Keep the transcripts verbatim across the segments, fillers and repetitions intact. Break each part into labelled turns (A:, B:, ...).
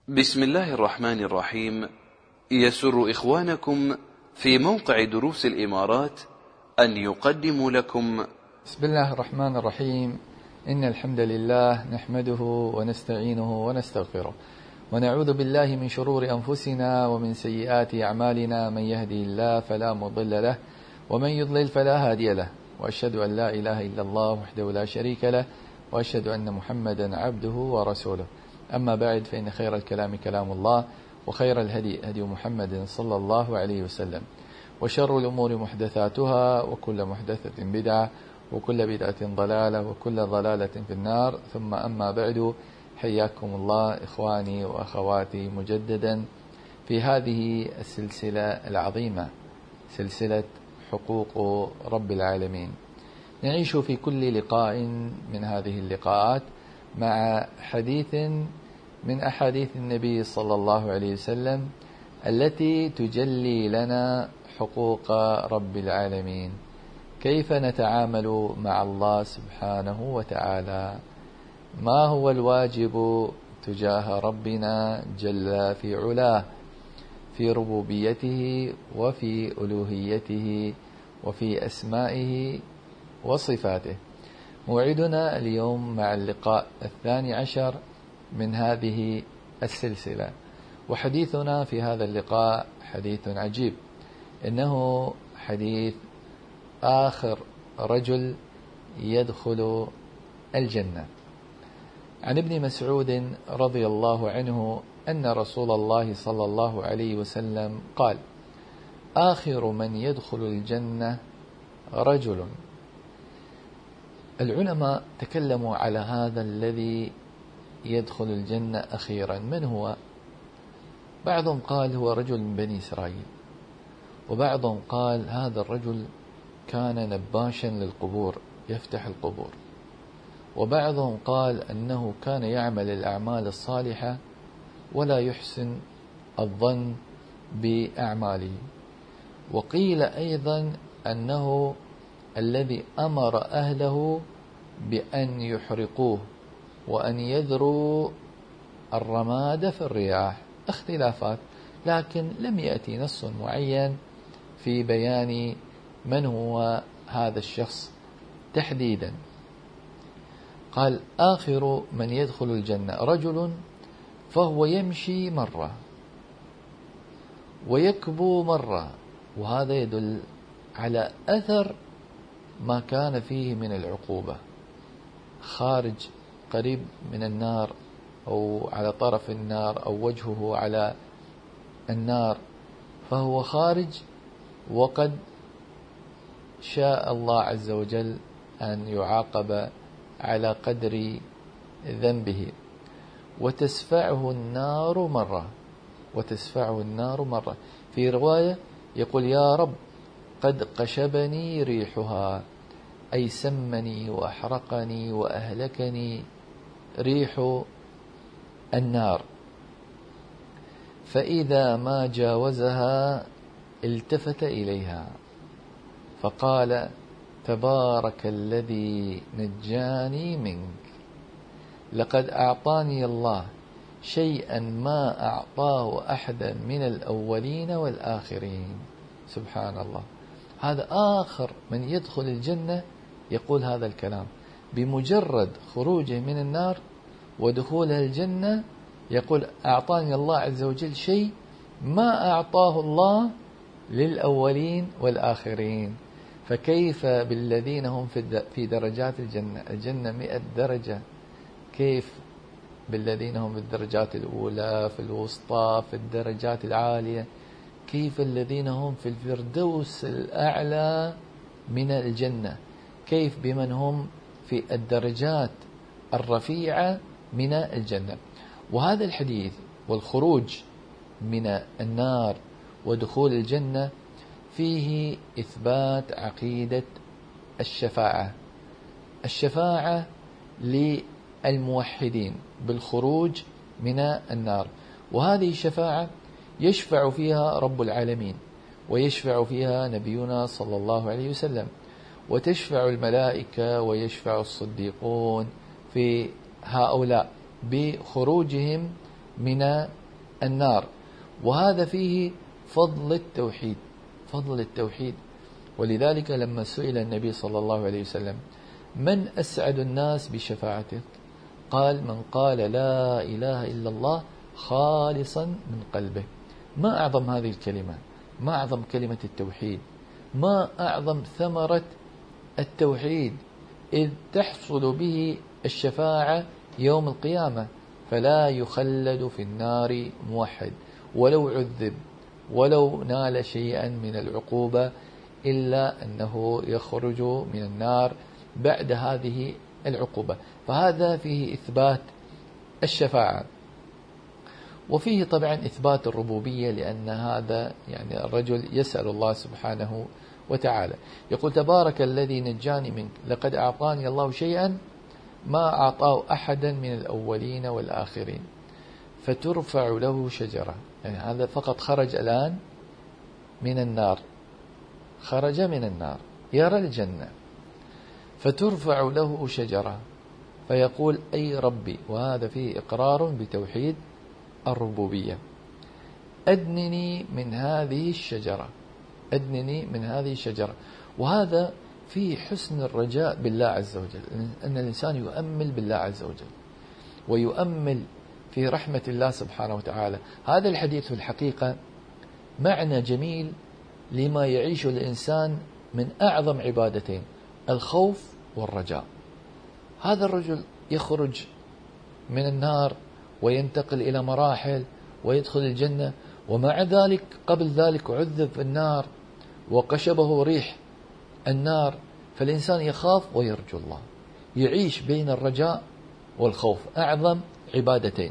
A: بسم الله الرحمن الرحيم. يسر إخوانكم في موقع دروس الإمارات أن يقدموا لكم
B: بسم الله الرحمن الرحيم. إن الحمد لله نحمده ونستعينه ونستغفره ونعوذ بالله من شرور أنفسنا ومن سيئات أعمالنا. من يهدي الله فلا مضل له ومن يضلل فلا هادي له، وأشهد أن لا إله إلا الله وحده لا شريك له، وأشهد أن محمدا عبده ورسوله. أما بعد، فإن خير الكلام كلام الله، وخير الهدي هدي محمد صلى الله عليه وسلم، وشر الأمور محدثاتها، وكل محدثة بدعة، وكل بدعة ضلالة، وكل ضلالة في النار. ثم أما بعد، حياكم الله إخواني وأخواتي مجددا في هذه السلسلة العظيمة، سلسلة حقوق رب العالمين. نعيش في كل لقاء من هذه اللقاءات مع حديث من أحاديث النبي صلى الله عليه وسلم التي تجلي لنا حقوق رب العالمين، كيف نتعامل مع الله سبحانه وتعالى، ما هو الواجب تجاه ربنا جل في علاه في ربوبيته وفي ألوهيته وفي أسمائه وصفاته. موعدنا اليوم مع اللقاء الثاني عشر من هذه السلسلة، وحديثنا في هذا اللقاء حديث عجيب، إنه حديث آخر رجل يدخل الجنة. عن ابن مسعود رضي الله عنه أن رسول الله صلى الله عليه وسلم قال: آخر من يدخل الجنة رجل. العلماء تكلموا على هذا الذي يدخل الجنة أخيرا، من هو؟ بعضهم قال هو رجل من بني إسرائيل، وبعضهم قال هذا الرجل كان نباشا للقبور يفتح القبور، وبعضهم قال أنه كان يعمل الأعمال الصالحة ولا يحسن الظن بأعماله، وقيل أيضا أنه الذي أمر أهله بأن يحرقوه وأن يذروا الرماد في الرياح. اختلافات، لكن لم يأتي نص معين في بيان من هو هذا الشخص تحديدا. قال: آخر من يدخل الجنة رجل فهو يمشي مرة ويكبو مرة، وهذا يدل على أثر ما كان فيه من العقوبة، خارج قريب من النار أو على طرف النار أو وجهه على النار، فهو خارج وقد شاء الله عز وجل أن يعاقب على قدر ذنبه. وتسفعه النار مرة وتسفعه النار مرة في رواية يقول: يا رب قد قشبني ريحها، أي سمني وأحرقني وأهلكني ريح النار. فإذا ما جاوزها التفت إليها فقال: تبارك الذي نجاني منك، لقد أعطاني الله شيئا ما أعطاه أحدا من الأولين والآخرين. سبحان الله، هذا آخر من يدخل الجنة يقول هذا الكلام، بمجرد خروجه من النار ودخوله الجنة يقول: أعطاني الله عز وجل شيء ما أعطاه الله للأولين والآخرين. فكيف بالذين هم في درجات الجنة؟ الجنة مئة درجة، كيف بالذين هم في الدرجات الأولى، في الوسطى، في الدرجات العالية؟ كيف الذين هم في الفردوس الأعلى من الجنة؟ كيف بمن هم في الدرجات الرفيعة من الجنة؟ وهذا الحديث والخروج من النار ودخول الجنة فيه إثبات عقيدة الشفاعة، الشفاعة للموحدين بالخروج من النار. وهذه الشفاعة يشفع فيها رب العالمين، ويشفع فيها نبينا صلى الله عليه وسلم، وتشفع الملائكة ويشفع الصديقون في هؤلاء بخروجهم من النار. وهذا فيه فضل التوحيد، فضل التوحيد. ولذلك لما سئل النبي صلى الله عليه وسلم من أسعد الناس بشفاعته، قال من قال لا إله إلا الله خالصا من قلبه. ما أعظم هذه الكلمة، ما أعظم كلمة التوحيد، ما أعظم ثمرة التوحيد، إذ تحصل به الشفاعة يوم القيامة، فلا يخلد في النار موحد ولو عذب ولو نال شيئا من العقوبة إلا أنه يخرج من النار بعد هذه العقوبة. فهذا فيه إثبات الشفاعة، وفيه طبعا إثبات الربوبية، لأن هذا يعني الرجل يسأل الله سبحانه وتعالى، يقول تبارك الذي نجاني منك لقد أعطاني الله شيئا ما أعطاه أحدا من الأولين والآخرين، فترفع له شجرة. يعني هذا فقط خرج الآن من النار، خرج من النار يرى الجنة، فترفع له شجرة فيقول أي ربي، وهذا فيه إقرار بتوحيد الربوبية، أدنني من هذه الشجرة، أدنني من هذه الشجرة. وهذا فيه حسن الرجاء بالله عز وجل، أن الإنسان يؤمل بالله عز وجل ويؤمل في رحمة الله سبحانه وتعالى. هذا الحديث في الحقيقة معنى جميل لما يعيشه الإنسان من أعظم عبادتين، الخوف والرجاء. هذا الرجل يخرج من النار وينتقل إلى مراحل ويدخل الجنة، ومع ذلك قبل ذلك عذب في النار وقشبه ريح النار، فالإنسان يخاف ويرجو الله، يعيش بين الرجاء والخوف، أعظم عبادتين.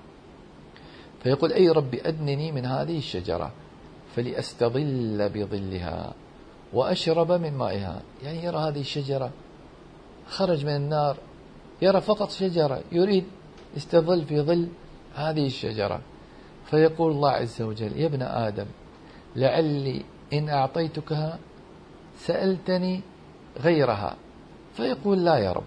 B: فيقول أي ربي أدنني من هذه الشجرة فلأستظل بظلها وأشرب من مائها. يعني يرى هذه الشجرة، خرج من النار يرى فقط شجرة، يريد يستظل في ظل هذه الشجرة، فيقول الله عز وجل يا ابن آدم لعلي إن أعطيتكها سألتني غيرها، فيقول لا يا رب،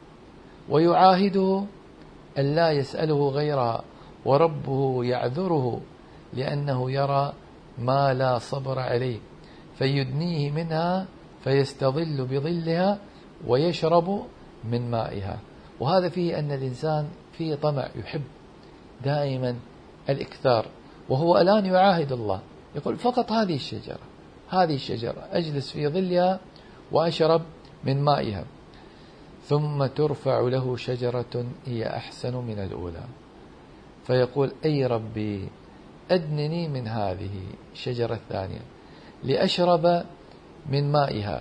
B: ويعاهده أن لا يسأله غيرها، وربه يعذره لأنه يرى ما لا صبر عليه، فيدنيه منها فيستظل بظلها ويشرب من مائها. وهذا فيه أن الإنسان فيه طمع، يحب دائما الإكثار، وهو الآن يعاهد الله، يقول فقط هذه الشجرة، هذه الشجرة أجلس في ظلها وأشرب من مائها. ثم ترفع له شجرة هي أحسن من الأولى، فيقول أي ربي أدنني من هذه الشجرة الثانية لأشرب من مائها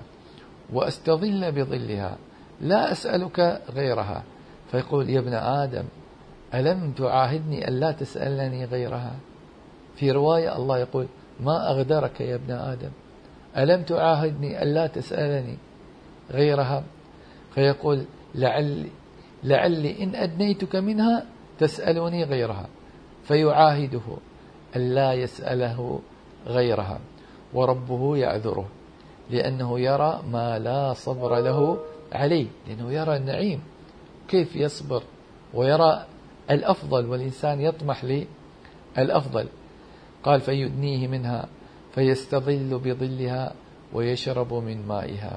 B: وأستظل بظلها، لا أسألك غيرها. فيقول يا ابن آدم ألم تعاهدني ألا تسألني غيرها؟ في رواية الله يقول ما أغدرك يا ابن آدم، ألم تعاهدني ألا تسألني غيرها؟ فيقول لعلي, لعلي إن أدنيتك منها تسألني غيرها، فيعاهده ألا يسأله غيرها، وربه يعذره لأنه يرى ما لا صبر له عليه، لأنه يرى النعيم كيف يصبر ويرى الأفضل، والإنسان يطمح للأفضل. قال فيدنيه منها فيستظل بظلها ويشرب من مائها.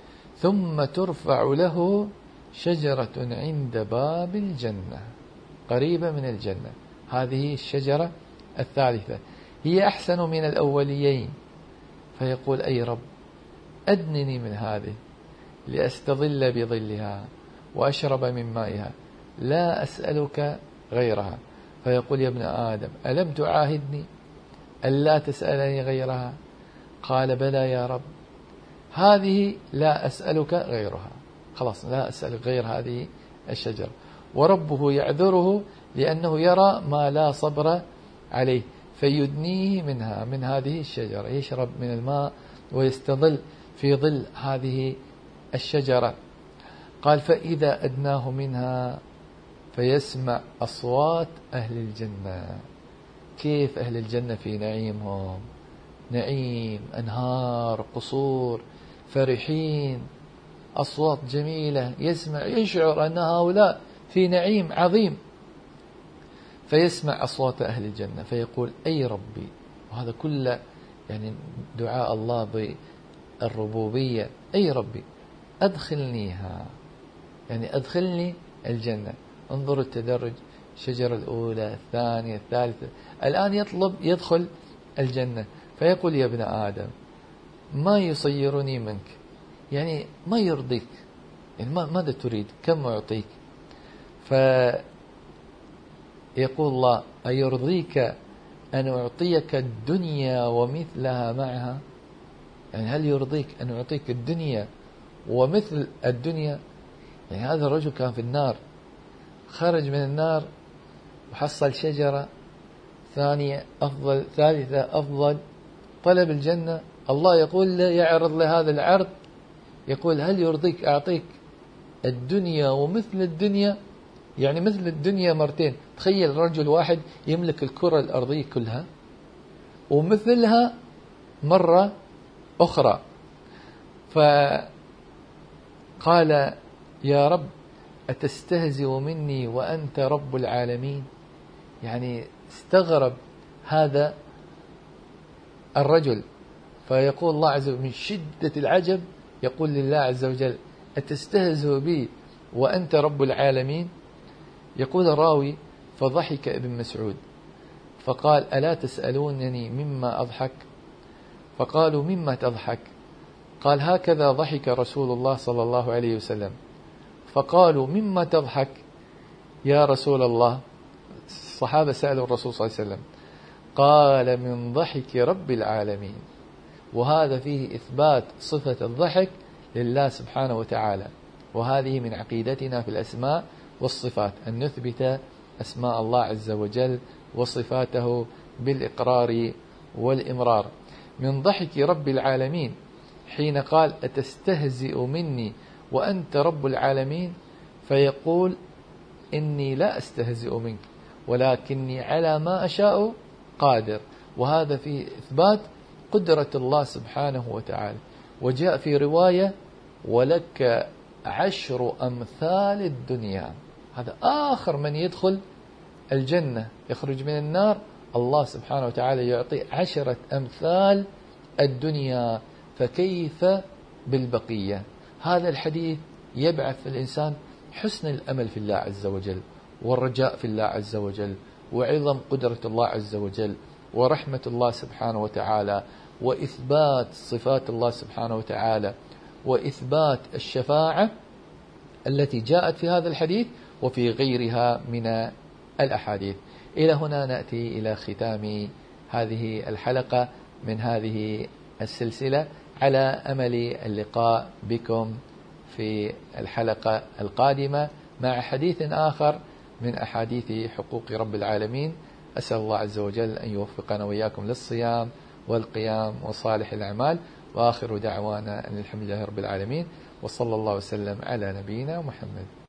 B: ثم ترفع له شجرة عند باب الجنة قريبة من الجنة، هذه الشجرة الثالثة هي أحسن من الأوليين، فيقول أي رب أدنني من هذه لأستظل بظلها وأشرب من مائها، لا أسألك غيرها. فيقول يا ابن آدم ألم تعاهدني ألا تسألني غيرها؟ قال بلى يا رب، هذه لا أسألك غيرها، خلاص لا أسألك غير هذه الشجرة. وربه يعذره لأنه يرى ما لا صبر عليه، فيدنيه منها من هذه الشجرة، يشرب من الماء ويستظل في ظل هذه الشجرة. قال فإذا أدناه منها فيسمع أصوات أهل الجنة. كيف أهل الجنة في نعيمهم، نعيم أنهار قصور فرحين، أصوات جميلة، يسمع يشعر أن هؤلاء في نعيم عظيم. فيسمع أصوات أهل الجنة فيقول أي ربي، وهذا كله يعني دعاء الله بالربوبية، أي ربي أدخلنيها، يعني أدخلني الجنة. انظروا التدرج، الشجرة الأولى الثانية الثالثة، الآن يطلب يدخل الجنة، فيقول يا ابن آدم ما يصيرني منك، يعني ما يرضيك، يعني ماذا تريد، كم أعطيك؟ فيقول الله أيرضيك أن أعطيك الدنيا ومثلها معها؟ يعني هل يرضيك أن أعطيك الدنيا ومثل الدنيا؟ يعني هذا الرجل كان في النار، خرج من النار وحصل شجرة ثانية أفضل، ثالثة أفضل، طلب الجنة. الله يقول له، يعرض له هذا العرض، يقول هل يرضيك أعطيك الدنيا ومثل الدنيا؟ يعني مثل الدنيا مرتين. تخيل رجل واحد يملك الكرة الأرضية كلها ومثلها مرة أخرى. فقال يا رب أتستهزئ مني وأنت رب العالمين؟ يعني استغرب هذا الرجل، فيقول الله عز وجل من شدة العجب، يقول لله عز وجل أتستهزئ بي وأنت رب العالمين؟ يقول الراوي فضحك ابن مسعود فقال ألا تسألونني مما أضحك؟ فقالوا مما تضحك؟ قال هكذا ضحك رسول الله صلى الله عليه وسلم. فقالوا مما تضحك يا رسول الله؟ الصحابة سألوا الرسول صلى الله عليه وسلم، قال من ضحك رب العالمين. وهذا فيه إثبات صفة الضحك لله سبحانه وتعالى، وهذه من عقيدتنا في الأسماء والصفات، أن نثبت أسماء الله عز وجل وصفاته بالإقرار والإمرار. من ضحك رب العالمين حين قال أتستهزئ مني وأنت رب العالمين، فيقول إني لا أستهزئ منك ولكني على ما أشاء قادر. وهذا فيه إثبات قدرة الله سبحانه وتعالى. وجاء في رواية ولك عشر أمثال الدنيا، هذا آخر من يدخل الجنة يخرج من النار، الله سبحانه وتعالى يعطي عشرة أمثال الدنيا، فكيف بالبقية؟ هذا الحديث يبعث في الإنسان حسن الأمل في الله عز وجل، والرجاء في الله عز وجل، وعظم قدرة الله عز وجل، ورحمة الله سبحانه وتعالى، وإثبات صفات الله سبحانه وتعالى، وإثبات الشفاعة التي جاءت في هذا الحديث وفي غيرها من الأحاديث. إلى هنا نأتي إلى ختام هذه الحلقة من هذه السلسلة، على أمل اللقاء بكم في الحلقة القادمة مع حديث آخر من أحاديث حقوق رب العالمين. أسأل الله عز وجل أن يوفقنا وإياكم للصيام والقيام وصالح الأعمال، وآخر دعوانا أن الحمد لله رب العالمين، وصلى الله وسلم على نبينا محمد.